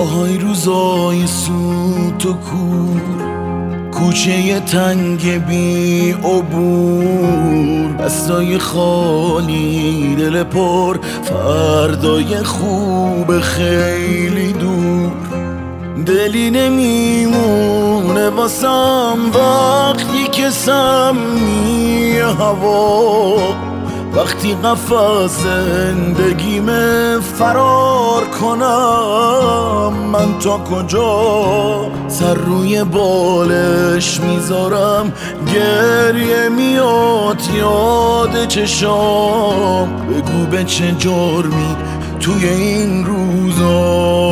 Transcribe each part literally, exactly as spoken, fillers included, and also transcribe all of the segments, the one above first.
آهای روزای سوت و کور، کوچه تنگ بی عبور، دستای خالی دل پر، فردای خوب خیلی دور. دلی نمیمونه واسم وقتی که سمی هوا، وقتی قفس زندگیم فرار کنم، من تا کجا سر روی بالش میذارم؟ گریه میاد یاد چشام، بگو به چه جرمی توی این روزا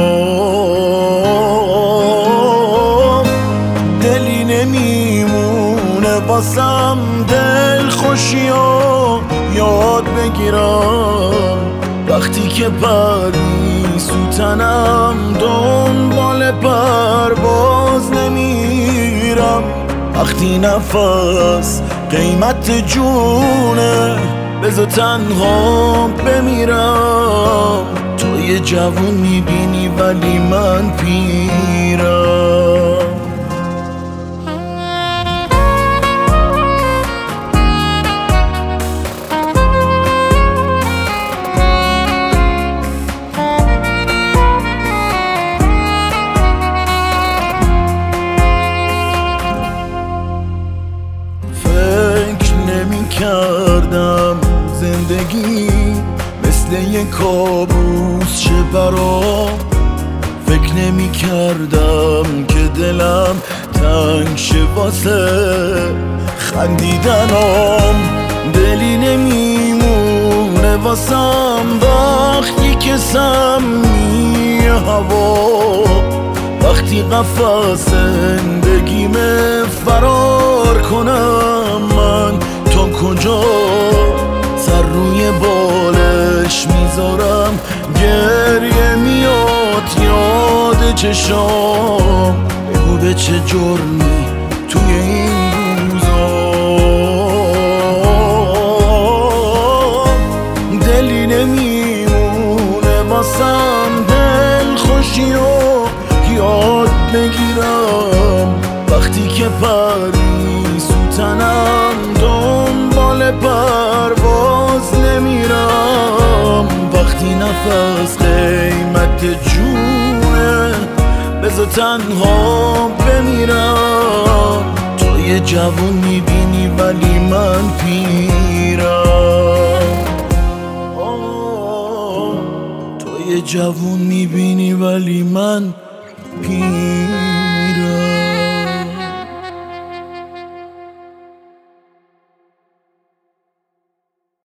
دلی نمیمونه واسم دل خوشیام یاد بگیرم، وقتی که پری سوتنم دنبال پرواز نمیرم، وقتی نفس قیمت جونه بذار تنها بمیرم. تو یه جوون میبینی ولی من پیرم. کردم زندگی مثل یه کابوس شه برام، فکر نمی کردم که دلم تنگ شه واسه خندیدنم. دلی نمیمونه واسم وقتی که سمی هوا، وقتی قفس زندگیم فرار کنم، من تا کجا سر روی بالش میذارم؟ گریه میاد یاد چشام، بگو به چه جرمی توی این روزا دلی نمیمونه واسم دل خوشی و یاد بگیرم، وقتی که پری سوتنم دنبال پرواز نمیرم، وقتی نفس قیمت جونه بذار تنها بمیرم. تو یه جوون میبینی ولی من پیرم. تو یه جوون میبینی ولی من پیرم.